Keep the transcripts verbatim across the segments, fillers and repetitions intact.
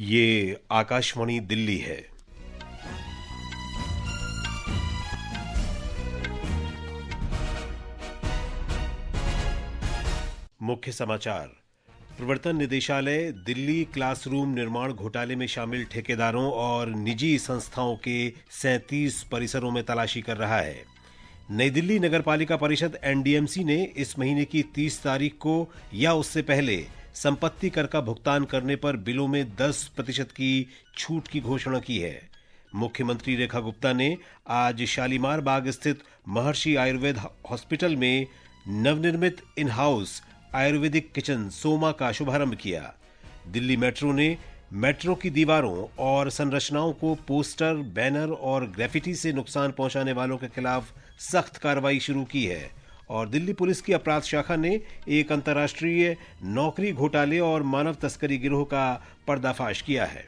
ये आकाशवाणी दिल्ली है। मुख्य समाचार। प्रवर्तन निदेशालय दिल्ली क्लासरूम निर्माण घोटाले में शामिल ठेकेदारों और निजी संस्थाओं के सैंतीस परिसरों में तलाशी कर रहा है। नई दिल्ली नगरपालिका परिषद एनडीएमसी ने इस महीने की तीस तारीख को या उससे पहले संपत्ति कर का भुगतान करने पर बिलों में दस प्रतिशत की छूट की घोषणा की है। मुख्यमंत्री रेखा गुप्ता ने आज शालीमार बाग स्थित महर्षि आयुर्वेद हॉस्पिटल में नवनिर्मित in house Ayurvedic kitchen Soma का शुभारंभ किया। दिल्ली मेट्रो ने मेट्रो की दीवारों और संरचनाओं को पोस्टर, बैनर और ग्रेफिटी से नुकसान पहुंचाने वालों के खिलाफ सख्त कार्रवाई शुरू की है और दिल्ली पुलिस की अपराध शाखा ने एक अंतर्राष्ट्रीय नौकरी घोटाले और मानव तस्करी गिरोह का पर्दाफाश किया है।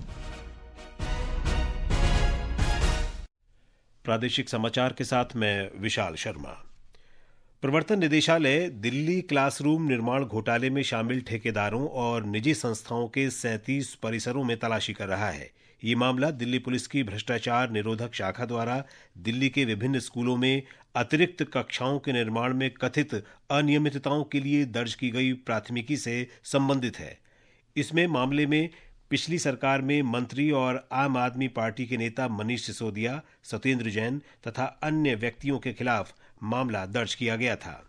प्रादेशिक समाचार के साथ मैं विशाल शर्मा। प्रवर्तन निदेशालय दिल्ली क्लासरूम निर्माण घोटाले में शामिल ठेकेदारों और निजी संस्थाओं के सैंतीस परिसरों में तलाशी कर रहा है। ये मामला दिल्ली पुलिस की भ्रष्टाचार निरोधक शाखा द्वारा दिल्ली के विभिन्न स्कूलों में अतिरिक्त कक्षाओं के निर्माण में कथित अनियमितताओं के लिए दर्ज की गई प्राथमिकी से संबंधित है। इसमें मामले में पिछली सरकार में मंत्री और आम आदमी पार्टी के नेता मनीष सिसोदिया, सत्येंद्र जैन तथा अन्य व्यक्तियों के खिलाफ मामला दर्ज किया गया था।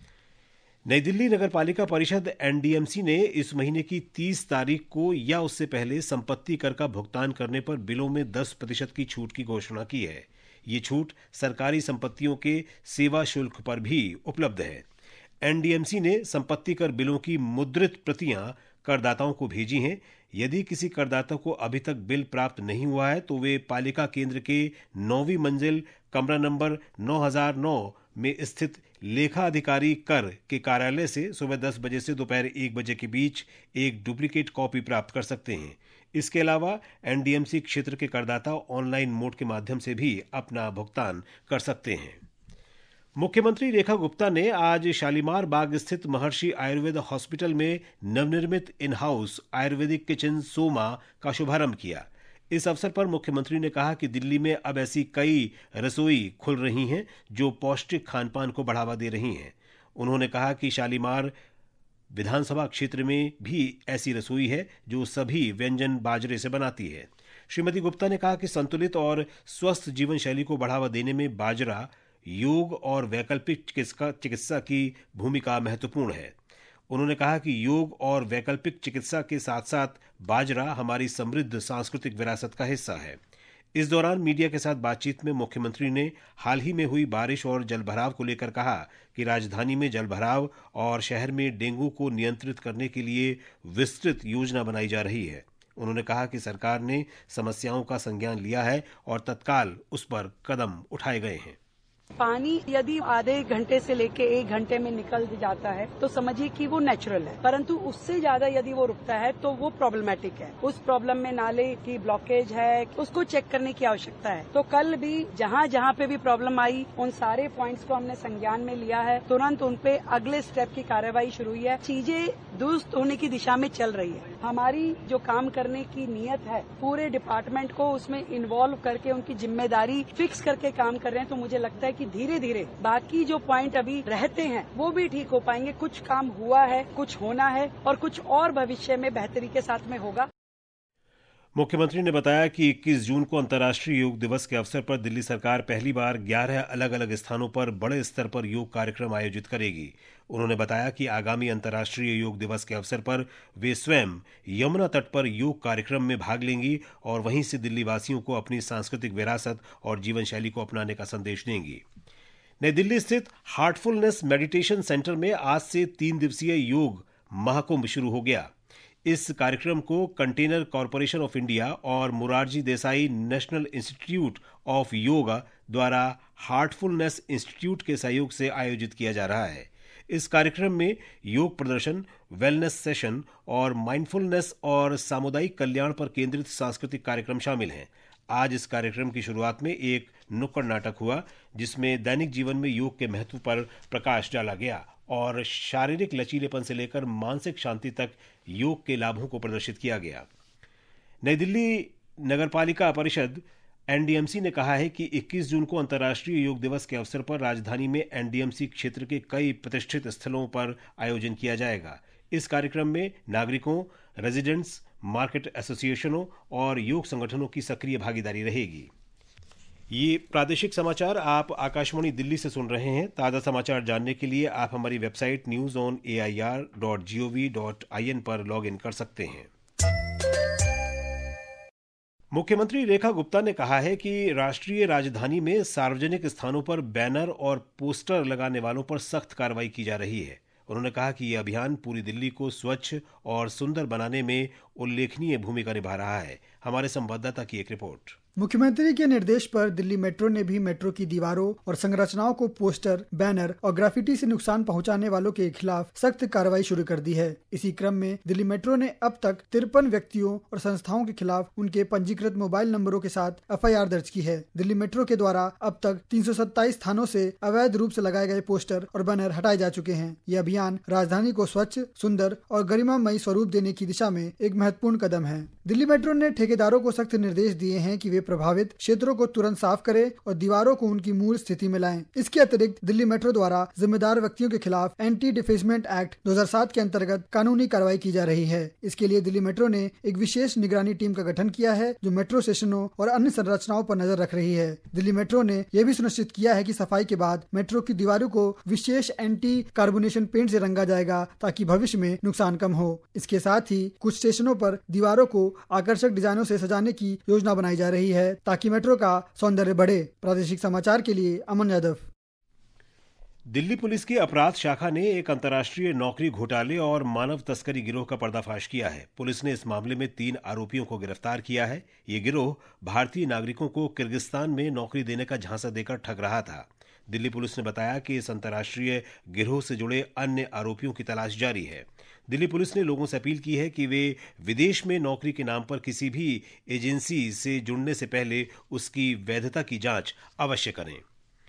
नई दिल्ली नगरपालिका परिषद एनडीएमसी ने इस महीने की तीस तारीख को या उससे पहले संपत्ति कर का भुगतान करने पर बिलों में दस प्रतिशत की छूट की घोषणा की है। ये छूट सरकारी संपत्तियों के सेवा शुल्क पर भी उपलब्ध है। एनडीएमसी ने संपत्ति कर बिलों की मुद्रित प्रतियां करदाताओं को भेजी हैं। यदि किसी करदाता को अभी तक बिल प्राप्त नहीं हुआ है तो वे पालिका केंद्र के नौवीं मंजिल कमरा नंबर नौ हज़ार नौ में स्थित लेखा अधिकारी कर के कार्यालय से सुबह दस बजे से दोपहर एक बजे के बीच एक डुप्लीकेट कॉपी प्राप्त कर सकते हैं। इसके अलावा एनडीएमसी क्षेत्र के करदाता ऑनलाइन मोड के माध्यम से भी अपना भुगतान कर सकते हैं। मुख्यमंत्री रेखा गुप्ता ने आज शालीमार बाग स्थित महर्षि आयुर्वेद हॉस्पिटल में नवनिर्मित in house Ayurvedic kitchen Soma का शुभारंभ किया। इस अवसर पर मुख्यमंत्री ने कहा कि दिल्ली में अब ऐसी कई रसोई खुल रही हैं जो पौष्टिक खानपान को बढ़ावा दे रही हैं। उन्होंने कहा कि शालीमार विधानसभा क्षेत्र में भी ऐसी रसोई है जो सभी व्यंजन बाजरे से बनाती है। श्रीमती गुप्ता ने कहा कि संतुलित और स्वस्थ जीवन शैली को बढ़ावा देने में बाजरा, योग और वैकल्पिक चिकित्सा चिकित्सा की भूमिका महत्वपूर्ण है। उन्होंने कहा कि योग और वैकल्पिक चिकित्सा के साथ साथ बाजरा हमारी समृद्ध सांस्कृतिक विरासत का हिस्सा है। इस दौरान मीडिया के साथ बातचीत में मुख्यमंत्री ने हाल ही में हुई बारिश और जलभराव को लेकर कहा कि राजधानी में जलभराव और शहर में डेंगू को नियंत्रित करने के लिए विस्तृत योजना बनाई जा रही है। उन्होंने कहा कि सरकार ने समस्याओं का संज्ञान लिया है और तत्काल उस पर कदम उठाए गए हैं। पानी यदि आधे घंटे से लेके एक घंटे में निकल जाता है तो समझिए कि वो नेचुरल है, परंतु उससे ज्यादा यदि वो रुकता है तो वो प्रॉब्लमेटिक है। उस प्रॉब्लम में नाले की ब्लॉकेज है, उसको चेक करने की आवश्यकता है। तो कल भी जहाँ जहाँ पे भी प्रॉब्लम आई उन सारे पॉइंट्स को हमने संज्ञान में लिया है। तुरंत उन पे अगले स्टेप की कार्रवाई शुरू हुई है। चीजें दुरुस्त होने की दिशा में चल रही है। हमारी जो काम करने की नीयत है, पूरे डिपार्टमेंट को उसमें इन्वॉल्व करके उनकी जिम्मेदारी फिक्स करके काम कर रहे हैं। तो मुझे लगता है कि धीरे धीरे बाकी जो पॉइंट अभी रहते हैं वो भी ठीक हो पाएंगे। कुछ काम हुआ है, कुछ होना है और कुछ और भविष्य में बेहतरी के साथ में होगा। मुख्यमंत्री ने बताया कि इक्कीस जून को अंतर्राष्ट्रीय योग दिवस के अवसर पर दिल्ली सरकार पहली बार ग्यारह अलग अलग स्थानों पर बड़े स्तर पर योग कार्यक्रम आयोजित करेगी। उन्होंने बताया कि आगामी अंतर्राष्ट्रीय योग दिवस के अवसर पर वे स्वयं यमुना तट पर योग कार्यक्रम में भाग लेंगी और वहीं से दिल्ली वासियों को अपनी सांस्कृतिक विरासत और जीवन शैली को अपनाने का संदेश देंगी। नई दिल्ली स्थित हार्टफुलनेस मेडिटेशन सेंटर में आज से तीन दिवसीय योग महाकुंभ शुरू हो गया। इस कार्यक्रम को कंटेनर कॉरपोरेशन ऑफ इंडिया और Morarji Desai national institute of yoga द्वारा हार्टफुलनेस इंस्टीट्यूट के सहयोग से आयोजित किया जा रहा है। इस कार्यक्रम में योग प्रदर्शन, वेलनेस सेशन और माइंडफुलनेस और सामुदायिक कल्याण पर केंद्रित सांस्कृतिक कार्यक्रम शामिल हैं। आज इस कार्यक्रम की शुरुआत में एक नुक्कड़ नाटक हुआ जिसमें दैनिक जीवन में योग के महत्व पर प्रकाश डाला गया और शारीरिक लचीलेपन से लेकर मानसिक शांति तक योग के लाभों को प्रदर्शित किया गया। नई दिल्ली नगरपालिका परिषद एनडीएमसी ने कहा है कि इक्कीस जून को अंतर्राष्ट्रीय योग दिवस के अवसर पर राजधानी में एनडीएमसी क्षेत्र के कई प्रतिष्ठित स्थलों पर आयोजन किया जाएगा। इस कार्यक्रम में नागरिकों, रेजिडेंट्स, मार्केट एसोसिएशनों और योग संगठनों की सक्रिय भागीदारी रहेगी। ये प्रादेशिक समाचार आप आकाशवाणी दिल्ली से सुन रहे हैं। ताज़ा समाचार जानने के लिए आप हमारी website news on A I R dot G O V dot I N पर लॉग इन कर सकते हैं। मुख्यमंत्री रेखा गुप्ता ने कहा है कि राष्ट्रीय राजधानी में सार्वजनिक स्थानों पर बैनर और पोस्टर लगाने वालों पर सख्त कार्रवाई की जा रही है। उन्होंने कहा कि यह अभियान पूरी दिल्ली को स्वच्छ और सुंदर बनाने में उल्लेखनीय भूमिका निभा रहा है। हमारे संवाददाता की एक रिपोर्ट। मुख्यमंत्री के निर्देश पर दिल्ली मेट्रो ने भी मेट्रो की दीवारों और संरचनाओं को पोस्टर, बैनर और ग्राफिटी से नुकसान पहुंचाने वालों के खिलाफ सख्त कार्रवाई शुरू कर दी है। इसी क्रम में दिल्ली मेट्रो ने अब तक तिरपन व्यक्तियों और संस्थाओं के खिलाफ उनके पंजीकृत मोबाइल नंबरों के साथ एफ आई आर दर्ज की है। दिल्ली मेट्रो के द्वारा अब तक तीन सौ सत्ताईस स्थानों से अवैध रूप से लगाए गए पोस्टर और बैनर हटाए जा चुके हैं। ये अभियान राजधानी को स्वच्छ, सुंदर और गरिमामयी स्वरूप देने की दिशा में एक महत्वपूर्ण कदम है। दिल्ली मेट्रो ने ठेकेदारों को सख्त निर्देश दिए हैं कि वे प्रभावित क्षेत्रों को तुरंत साफ करें और दीवारों को उनकी मूल स्थिति में लाएं। इसके अतिरिक्त दिल्ली मेट्रो द्वारा जिम्मेदार व्यक्तियों के खिलाफ एंटी डिफेसमेंट एक्ट दो हज़ार सात के अंतर्गत कानूनी कार्रवाई की जा रही है। इसके लिए दिल्ली मेट्रो ने एक विशेष निगरानी टीम का गठन किया है जो मेट्रो स्टेशनों और अन्य संरचनाओं पर नजर रख रही है। दिल्ली मेट्रो ने यह भी सुनिश्चित किया है कि सफाई के बाद मेट्रो की दीवारों को विशेष एंटी कार्बोनेशन पेंट से रंगा जाएगा ताकि भविष्य में नुकसान कम हो। इसके साथ ही कुछ स्टेशनों पर दीवारों को आकर्षक डिजाइनों से सजाने की योजना बनाई जा रही है ताकि मेट्रो का सौंदर्य बढ़े। प्रादेशिक समाचार के लिए अमन यादव। दिल्ली पुलिस की अपराध शाखा ने एक अंतर्राष्ट्रीय नौकरी घोटाले और मानव तस्करी गिरोह का पर्दाफाश किया है। पुलिस ने इस मामले में तीन आरोपियों को गिरफ्तार किया है। ये गिरोह भारतीय नागरिकों को किर्गिस्तान में नौकरी देने का झांसा देकर ठग रहा था। दिल्ली पुलिस ने बताया कि इस अंतर्राष्ट्रीय गिरोह से जुड़े अन्य आरोपियों की तलाश जारी है। दिल्ली पुलिस ने लोगों से अपील की है कि वे विदेश में नौकरी के नाम पर किसी भी एजेंसी से जुड़ने से पहले उसकी वैधता की जांच अवश्य करें।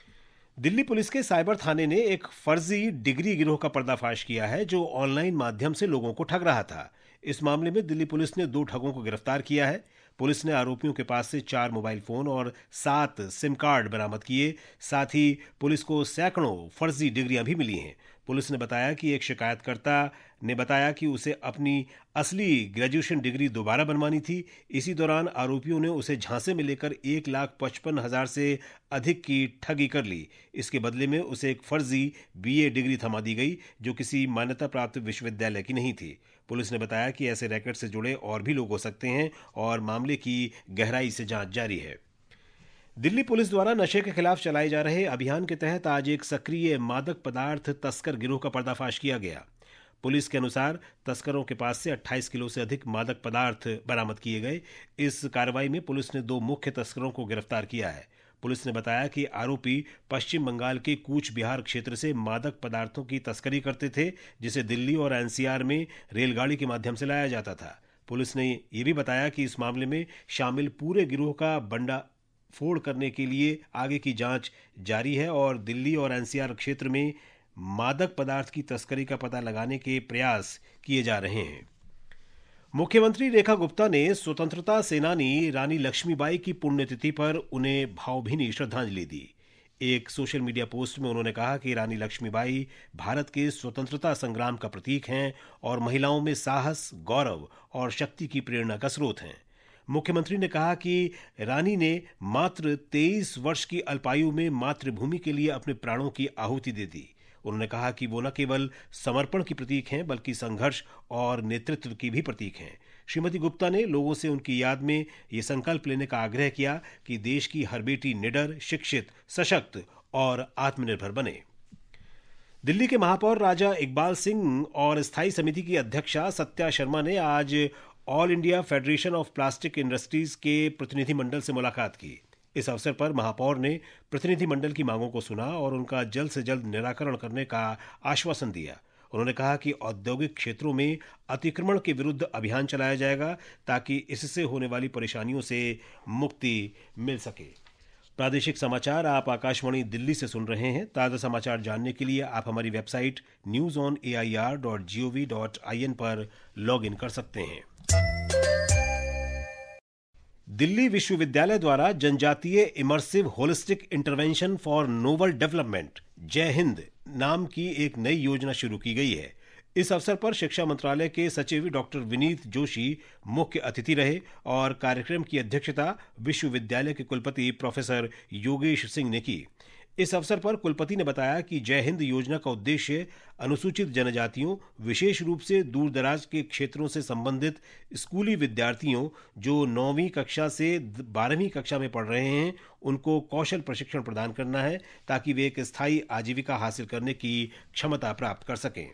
दिल्ली पुलिस के साइबर थाने ने एक फर्जी डिग्री गिरोह का पर्दाफाश किया है जो ऑनलाइन माध्यम से लोगों को ठग रहा था। इस मामले में दिल्ली पुलिस ने दो ठगों को गिरफ्तार किया है। पुलिस ने आरोपियों के पास से चार मोबाइल फोन और सात सिम कार्ड बरामद किए। साथ ही पुलिस को सैकड़ों फर्जी डिग्रियां भी मिली हैं। पुलिस ने बताया कि एक शिकायतकर्ता ने बताया कि उसे अपनी असली ग्रेजुएशन डिग्री दोबारा बनवानी थी। इसी दौरान आरोपियों ने उसे झांसे में लेकर एक लाख पचपन हजार से अधिक की ठगी कर ली। इसके बदले में उसे एक फर्जी बीए डिग्री थमा दी गई जो किसी मान्यता प्राप्त विश्वविद्यालय की नहीं थी। पुलिस ने बताया कि ऐसे रैकेट से जुड़े और भी लोग हो सकते हैं और मामले की गहराई से जांच जारी है। दिल्ली पुलिस द्वारा नशे के खिलाफ चलाए जा रहे अभियान के तहत आज एक सक्रिय मादक पदार्थ तस्कर गिरोह का पर्दाफाश किया गया। पुलिस के अनुसार तस्करों के पास से अट्ठाईस किलो से अधिक मादक पदार्थ बरामद किए गए। इस कार्रवाई में पुलिस ने दो मुख्य तस्करों को गिरफ्तार किया है। पुलिस ने बताया कि आरोपी पश्चिम बंगाल के कूच बिहार क्षेत्र से मादक पदार्थों की तस्करी करते थे जिसे दिल्ली और एनसीआर में रेलगाड़ी के माध्यम से लाया जाता था। पुलिस ने यह भी बताया कि इस मामले में शामिल पूरे गिरोह का बंडा फोड़ करने के लिए आगे की जांच जारी है और दिल्ली और एनसीआर क्षेत्र में मादक पदार्थ की तस्करी का पता लगाने के प्रयास किए जा रहे हैं। मुख्यमंत्री रेखा गुप्ता ने स्वतंत्रता सेनानी रानी लक्ष्मीबाई की पुण्यतिथि पर उन्हें भावभीनी श्रद्धांजलि दी। एक सोशल मीडिया पोस्ट में उन्होंने कहा कि रानी लक्ष्मीबाई भारत के स्वतंत्रता संग्राम का प्रतीक हैं और महिलाओं में साहस, गौरव और शक्ति की प्रेरणा का स्रोत हैं। मुख्यमंत्री ने कहा कि रानी ने मात्र तेईस वर्ष की अल्पायु में मातृभूमि के लिए अपने प्राणों की आहुति दे दी। उन्होंने कहा कि वो न केवल समर्पण की प्रतीक हैं बल्कि संघर्ष और नेतृत्व की भी प्रतीक हैं। श्रीमती गुप्ता ने लोगों से उनकी याद में ये संकल्प लेने का आग्रह किया कि देश की हर बेटी निडर, शिक्षित, सशक्त और आत्मनिर्भर बने। दिल्ली के महापौर राजा इकबाल सिंह और स्थायी समिति की अध्यक्षा सत्या शर्मा ने आज all India federation of plastic industries के प्रतिनिधिमंडल से मुलाकात की। इस अवसर पर महापौर ने प्रतिनिधिमंडल की मांगों को सुना और उनका जल्द से जल्द निराकरण करने का आश्वासन दिया। उन्होंने कहा कि औद्योगिक क्षेत्रों में अतिक्रमण के विरुद्ध अभियान चलाया जाएगा ताकि इससे होने वाली परेशानियों से मुक्ति मिल सके। प्रादेशिक समाचार आप आकाशवाणी दिल्ली से सुन रहे हैं। ताज़ा समाचार जानने के लिए आप हमारी website news on A I R dot G O V dot I N पर लॉग इन कर सकते हैं। दिल्ली विश्वविद्यालय द्वारा जनजातीय immersive holistic intervention for novel development जय हिंद नाम की एक नई योजना शुरू की गई है। इस अवसर पर शिक्षा मंत्रालय के सचिव डॉक्टर विनीत जोशी मुख्य अतिथि रहे और कार्यक्रम की अध्यक्षता विश्वविद्यालय के कुलपति प्रोफेसर योगेश सिंह ने की। इस अवसर पर कुलपति ने बताया कि जय हिंद योजना का उद्देश्य अनुसूचित जनजातियों, विशेष रूप से दूर दराज के क्षेत्रों से संबंधित स्कूली विद्यार्थियों जो नौवीं कक्षा से बारहवीं कक्षा में पढ़ रहे हैं, उनको कौशल प्रशिक्षण प्रदान करना है ताकि वे एक स्थायी आजीविका हासिल करने की क्षमता प्राप्त कर सकें।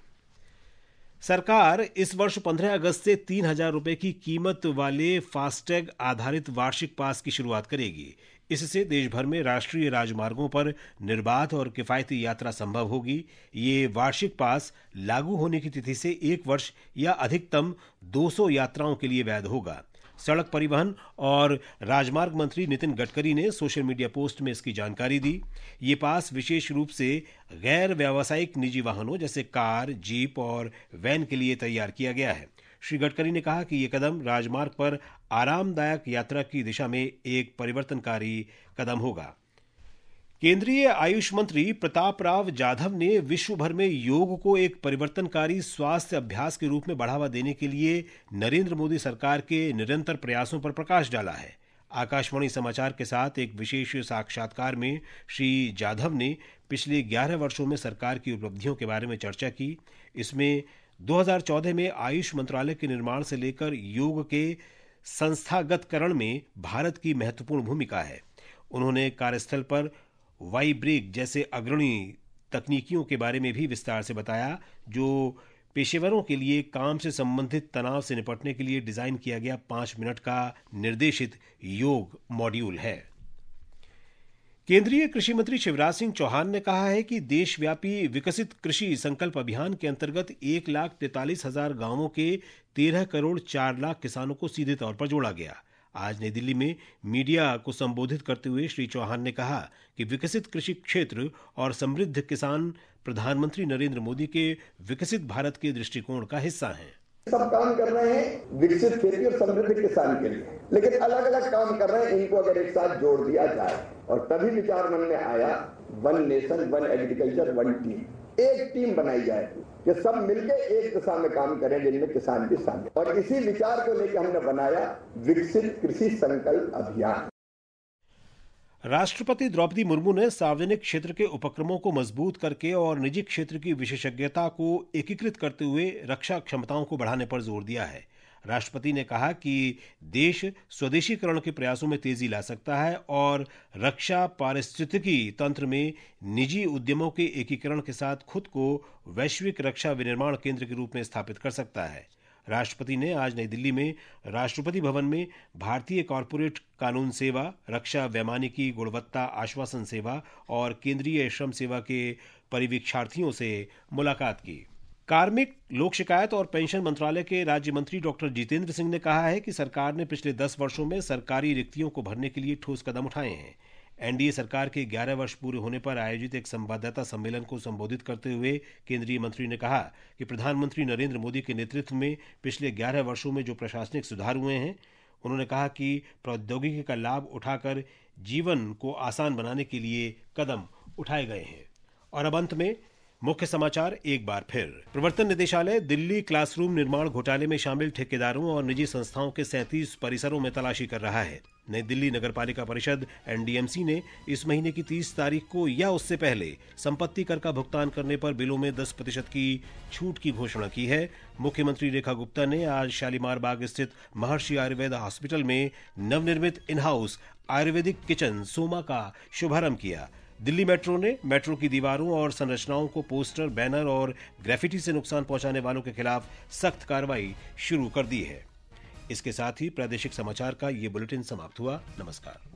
सरकार इस वर्ष पंद्रह अगस्त से तीन हजार रुपए की कीमत वाले फास्टैग आधारित वार्षिक पास की शुरुआत करेगी। इससे देश भर में राष्ट्रीय राजमार्गों पर निर्बाध और किफायती यात्रा संभव होगी। ये वार्षिक पास लागू होने की तिथि से एक वर्ष या अधिकतम दो सौ यात्राओं के लिए वैध होगा। सड़क परिवहन और राजमार्ग मंत्री नितिन गडकरी ने सोशल मीडिया पोस्ट में इसकी जानकारी दी। ये पास विशेष रूप से गैर व्यावसायिक निजी वाहनों जैसे कार, जीप और वैन के लिए तैयार किया गया है। श्री गडकरी ने कहा कि ये कदम राजमार्ग पर आरामदायक यात्रा की दिशा में एक परिवर्तनकारी कदम होगा। केंद्रीय आयुष मंत्री प्रताप राव जाधव ने विश्व भर में योग को एक परिवर्तनकारी स्वास्थ्य अभ्यास के रूप में बढ़ावा देने के लिए नरेंद्र मोदी सरकार के निरंतर प्रयासों पर प्रकाश डाला है। आकाशवाणी समाचार के साथ एक विशेष साक्षात्कार में श्री जाधव ने पिछले ग्यारह वर्षों में सरकार की उपलब्धियों के बारे में चर्चा की। इसमें दो हज़ार चौदह में आयुष मंत्रालय के निर्माण से लेकर योग के संस्थागतकरण में भारत की महत्वपूर्ण भूमिका है। उन्होंने कार्यस्थल पर वाइब्रेक जैसे अग्रणी तकनीकियों के बारे में भी विस्तार से बताया, जो पेशेवरों के लिए काम से संबंधित तनाव से निपटने के लिए डिजाइन किया गया पांच मिनट का निर्देशित योग मॉड्यूल है। केंद्रीय कृषि मंत्री शिवराज सिंह चौहान ने कहा है कि देशव्यापी विकसित कृषि संकल्प अभियान के अंतर्गत एक लाख तैंतालीस हजार गांवों के तेरह करोड़ चार लाख किसानों को सीधे तौर पर जोड़ा गया। आज नई दिल्ली में मीडिया को संबोधित करते हुए श्री चौहान ने कहा कि विकसित कृषि क्षेत्र और समृद्ध किसान प्रधानमंत्री नरेंद्र मोदी के विकसित भारत के दृष्टिकोण का हिस्सा हैं। सब काम कर रहे हैं विकसित खेती और समृद्ध किसान के लिए, लेकिन अलग अलग काम कर रहे हैं। इनको अगर एक साथ जोड़ दिया जाए और तभी विचार मन में आया one nation one agriculture one team, एक टीम बनाई जाए कि सब मिलकर एक दिशा में काम करें जिनमें किसान भी शामिल। और इसी विचार को लेकर हमने बनाया विकसित कृषि संकल्प अभियान। राष्ट्रपति द्रौपदी मुर्मू ने सार्वजनिक क्षेत्र के उपक्रमों को मजबूत करके और निजी क्षेत्र की विशेषज्ञता को एकीकृत करते हुए रक्षा क्षमताओं को बढ़ाने पर जोर दिया है। राष्ट्रपति ने कहा कि देश स्वदेशीकरण के प्रयासों में तेजी ला सकता है और रक्षा पारिस्थितिकी तंत्र में निजी उद्यमों के एकीकरण के साथ खुद को वैश्विक रक्षा विनिर्माण केंद्र के रूप में स्थापित कर सकता है। राष्ट्रपति ने आज नई दिल्ली में राष्ट्रपति भवन में भारतीय कॉरपोरेट कानून सेवा, रक्षा वैमानिकी गुणवत्ता आश्वासन सेवा और केंद्रीय श्रम सेवा के परिवीक्षार्थियों से मुलाकात की। कार्मिक, लोक शिकायत और पेंशन मंत्रालय के राज्य मंत्री डॉक्टर जितेंद्र सिंह ने कहा है कि सरकार ने पिछले दस वर्षों में सरकारी रिक्तियों को भरने के लिए ठोस कदम उठाए हैं। एनडीए सरकार के ग्यारह वर्ष पूरे होने पर आयोजित एक संवाददाता सम्मेलन को संबोधित करते हुए केंद्रीय मंत्री ने कहा कि प्रधानमंत्री नरेंद्र मोदी के नेतृत्व में पिछले ग्यारह वर्षों में जो प्रशासनिक सुधार हुए हैं, उन्होंने कहा कि प्रौद्योगिकी का लाभ उठाकर जीवन को आसान बनाने के लिए कदम उठाए गए हैं। और अब अंत में मुख्य समाचार एक बार फिर। प्रवर्तन निदेशालय दिल्ली क्लासरूम निर्माण घोटाले में शामिल ठेकेदारों और निजी संस्थाओं के सैंतीस परिसरों में तलाशी कर रहा है। नई दिल्ली नगरपालिका परिषद एनडीएमसी ने इस महीने की तीस तारीख को या उससे पहले संपत्ति कर का भुगतान करने पर बिलों में दस प्रतिशत की छूट की घोषणा की है। मुख्यमंत्री रेखा गुप्ता ने आज शालीमार बाग स्थित महर्षि आयुर्वेद हॉस्पिटल में नवनिर्मित in house Ayurvedic kitchen Soma का शुभारंभ किया। दिल्ली मेट्रो ने मेट्रो की दीवारों और संरचनाओं को पोस्टर, बैनर और ग्रेफिटी से नुकसान पहुंचाने वालों के खिलाफ सख्त कार्रवाई शुरू कर दी है। इसके साथ ही प्रादेशिक समाचार का ये बुलेटिन समाप्त हुआ। नमस्कार।